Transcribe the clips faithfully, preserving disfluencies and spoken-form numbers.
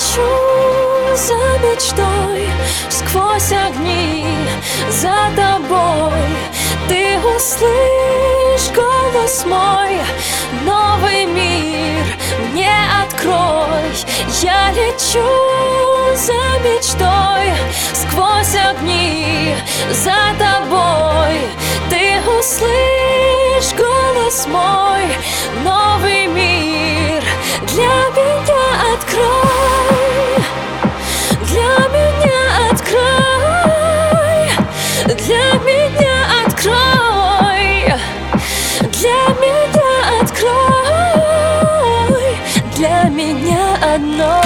лечу за мечтой, сквозь огни за тобой. Ты услышь голос мой, новый мир мне открой. Я лечу за мечтой, сквозь огни за тобой. Ты услышь голос мой, новый мир для меня открой. Для меня открой. Для меня открой. Для меня открой. Для меня одной.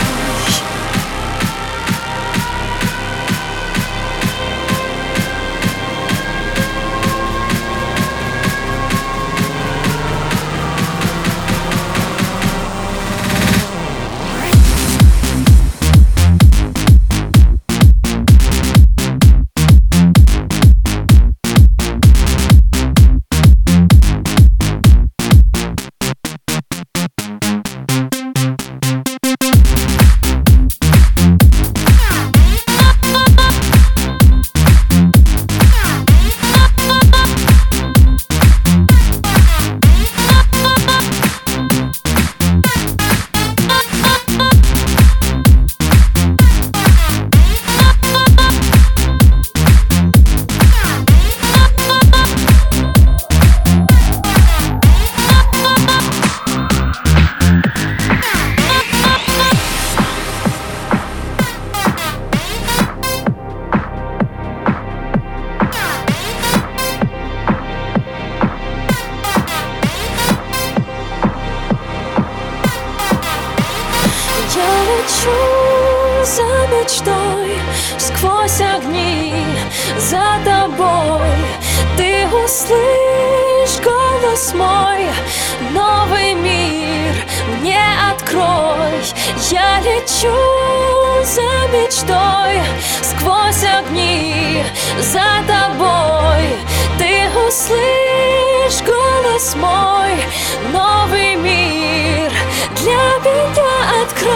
Я лечу за мечтой, сквозь огни за тобой. Ты услышь голос мой, новый мир мне открой. Я лечу за мечтой, сквозь огни за тобой. Ты услышь голос мой, новый мир для меня открой.